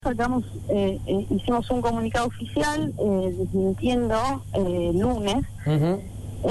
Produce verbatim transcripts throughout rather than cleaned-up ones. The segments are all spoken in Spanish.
sacamos, eh, eh, hicimos un comunicado oficial eh, desmintiendo eh, lunes uh-huh.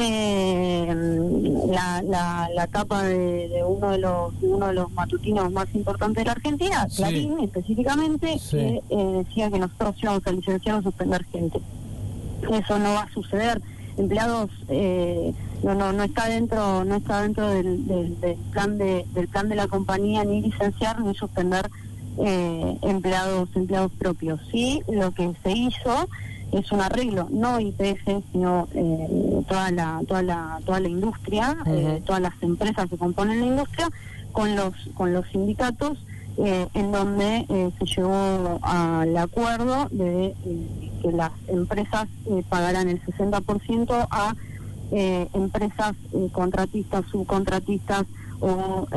eh, la, la, la tapa de, de uno de los de uno de los matutinos más importantes de la Argentina, sí. Clarín específicamente, sí. que eh, decía que nosotros íbamos a licenciar o suspender gente. Eso no va a suceder. Empleados eh, no no no está dentro no está dentro del, del, del plan de del plan de la compañía ni licenciar ni suspender eh, empleados empleados propios. Sí, lo que se hizo es un arreglo, no I P F, sino eh, toda la toda la toda la industria, uh-huh. eh, todas las empresas que componen la industria con los con los sindicatos, eh, en donde eh, se llegó al acuerdo de eh, que las empresas eh, pagarán el sesenta por ciento a eh, empresas eh, contratistas, subcontratistas o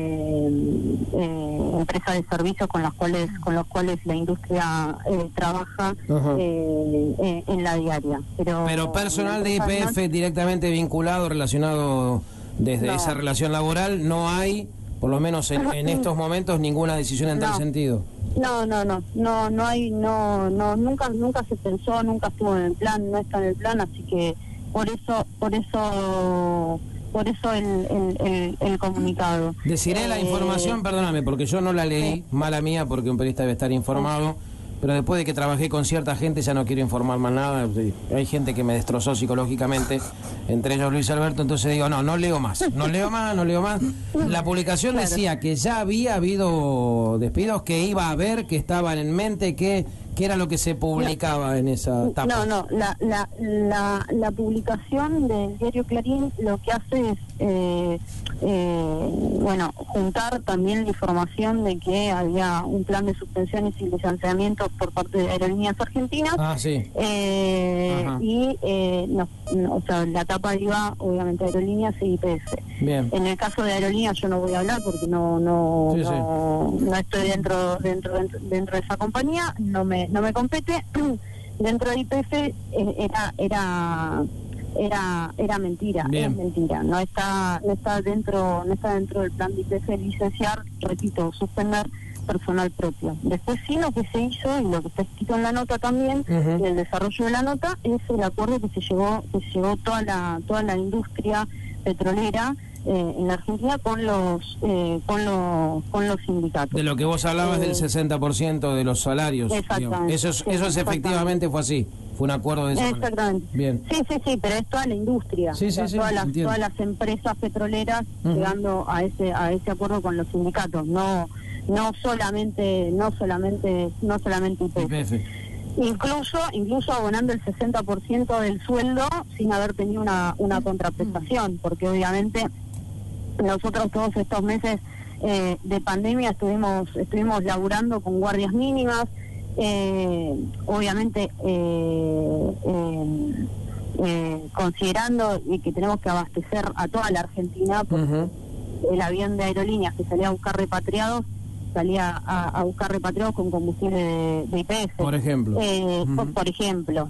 eh, eh, empresas de servicios con las cuales con los cuales la industria eh, trabaja eh, eh, en la diaria. Pero, Pero personal de I P F no, directamente vinculado, relacionado desde no. esa relación laboral, no hay, por lo menos en, en estos momentos, ninguna decisión en no. tal sentido. No, no, no, no, no hay, no, no, nunca, nunca se pensó, nunca estuvo en el plan, no está en el plan, así que por eso, por eso, por eso el, el, el, el comunicado. Deciré eh, la información, perdóname, porque yo no la leí, sí. mala mía, porque un periodista debe estar informado, pero después de que trabajé con cierta gente ya no quiero informar más nada. Hay gente que me destrozó psicológicamente, entre ellos Luis Alberto, entonces digo, no, no leo más, no leo más, no leo más. La publicación claro. decía que ya había habido despidos, que iba a haber, que estaban en mente, que, que era lo que se publicaba no, en esa tapa. No, no, la, la, la, la publicación del diario Clarín lo que hace es, eh, eh, bueno, juntar también la información de que había un plan de suspensiones y licenciamientos por parte de Aerolíneas Argentinas. Ah, sí. Eh, y, eh, no, no, o sea, la tapa iba, obviamente, Aerolíneas y I P F. Bien. En el caso de Aerolíneas yo no voy a hablar porque no no sí, no, sí. no estoy dentro, dentro dentro dentro de esa compañía, no me no me compete. Dentro de I P F eh, era era era era mentira, Bien. es mentira, no está no está dentro no está dentro del plan de I P F licenciar, repito, suspender personal propio. Después sí, lo que se hizo y lo que está escrito en la nota también, uh-huh. en el desarrollo de la nota, es el acuerdo que se llegó que se llegó toda la toda la industria petrolera eh, en la Argentina con los eh, con los con los sindicatos. De lo que vos hablabas eh, del sesenta por ciento de los salarios. Exactamente. Eso es, sí, eso es efectivamente fue así. Fue un acuerdo de esa Exactamente. manera. Bien. Sí, sí, sí, pero es toda la industria. Sí, sí, o sea, sí, todas, las, entiendo. todas las empresas petroleras uh-huh. llegando a ese a ese acuerdo con los sindicatos, no no solamente no solamente no solamente I P F. I P F. Incluso incluso abonando el sesenta por ciento del sueldo sin haber tenido una una contraprestación, porque obviamente nosotros todos estos meses eh, de pandemia estuvimos estuvimos laburando con guardias mínimas, eh, obviamente eh, eh, eh, considerando y que tenemos que abastecer a toda la Argentina, porque uh-huh. el avión de Aerolíneas que salía a buscar repatriados salía a, a buscar repatriados con combustible de, de I P F, por ejemplo eh, uh-huh. por, por ejemplo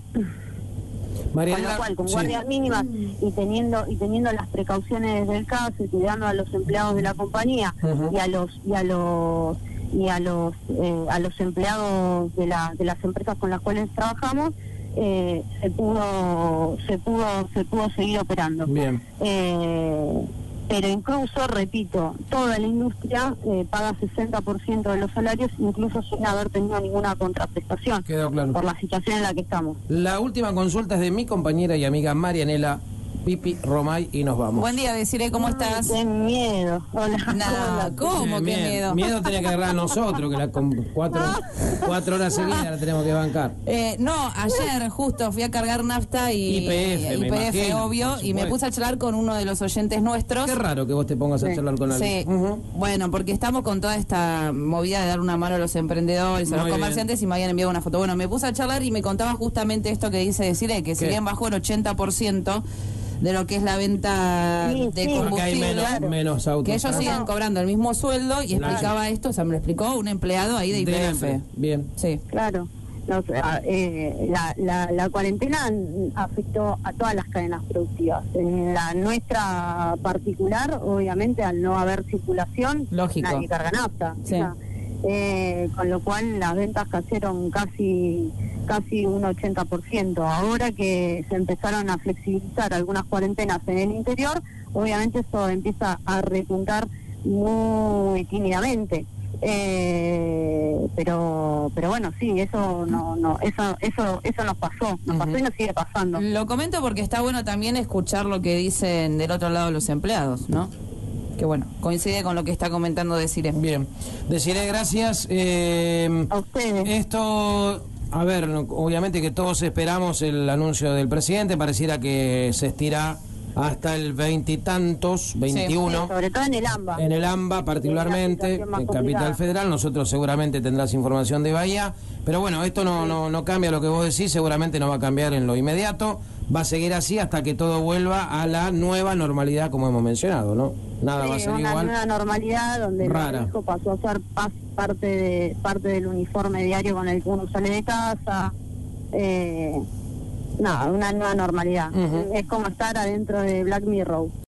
Mariana, con lo cual, con sí. guardias mínimas y teniendo y teniendo las precauciones del caso y cuidando a los empleados de la compañía uh-huh. y a los y a los y a los eh, a los empleados de la de las empresas con las cuales trabajamos, eh, se pudo se pudo se pudo seguir operando. Bien. Eh, pero incluso, repito, toda la industria eh, paga sesenta por ciento de los salarios, incluso sin haber tenido ninguna contraprestación. Quedó claro. Por la situación en la que estamos. La última consulta es de mi compañera y amiga Marianela Pipi Romay y nos vamos. Buen día, Desiree, ¿cómo estás? Qué miedo. Hola. No, Hola. ¿cómo eh, qué miedo? miedo? Miedo tenía que agarrar a nosotros, que la con cuatro, cuatro horas seguidas la tenemos que bancar. Eh, no, ayer justo fui a cargar nafta y I P F, y, me I P F imagino, obvio, y me puse a charlar con uno de los oyentes nuestros. Qué raro que vos te pongas a Sí. charlar con alguien. Sí, uh-huh. Bueno, porque estamos con toda esta movida de dar una mano a los emprendedores, a los Muy comerciantes, bien. y me habían enviado una foto. Bueno, me puse a charlar y me contaba justamente esto que dice Desiree, que si bien bajó el ochenta por ciento de lo que es la venta sí, de sí, combustible, porque hay menos, claro. menos autos. que ellos siguen cobrando el mismo sueldo, y Claro. explicaba esto, o sea, me lo explicó un empleado ahí de I P F. Bien. Sí. Claro. No, eh, la, la, la cuarentena afectó a todas las cadenas productivas. En la nuestra particular, obviamente, al no haber circulación, Lógico. nadie carga nafta. Sí. O sea, eh, con lo cual las ventas cayeron casi casi un ochenta por ciento. Ahora que se empezaron a flexibilizar algunas cuarentenas en el interior, obviamente eso empieza a repuntar muy tímidamente. Eh, pero pero bueno, sí, eso no no eso eso eso nos pasó, nos pasó y nos sigue pasando. Lo comento porque está bueno también escuchar lo que dicen del otro lado los empleados, ¿no? Que bueno, coincide con lo que está comentando Desiree. Bien, Desiree, gracias. Eh, a ustedes. Esto, a ver, obviamente que todos esperamos el anuncio del presidente, pareciera que se estira hasta el veintitantos, veintiuno. Sí, sobre todo en el AMBA. En el AMBA particularmente, en Capital Federal. Nosotros seguramente tendrás información de Bahía. Pero bueno, esto no, sí. no, no cambia lo que vos decís, seguramente no va a cambiar en lo inmediato. Va a seguir así hasta que todo vuelva a la nueva normalidad, como hemos mencionado, ¿no? Nada sí, va a ser una igual. Una nueva normalidad donde Rara. el hijo pasó a ser parte de parte del uniforme diario con el que uno sale de casa. Eh... No, una nueva normalidad. Uh-huh. Es como estar adentro de Black Mirror.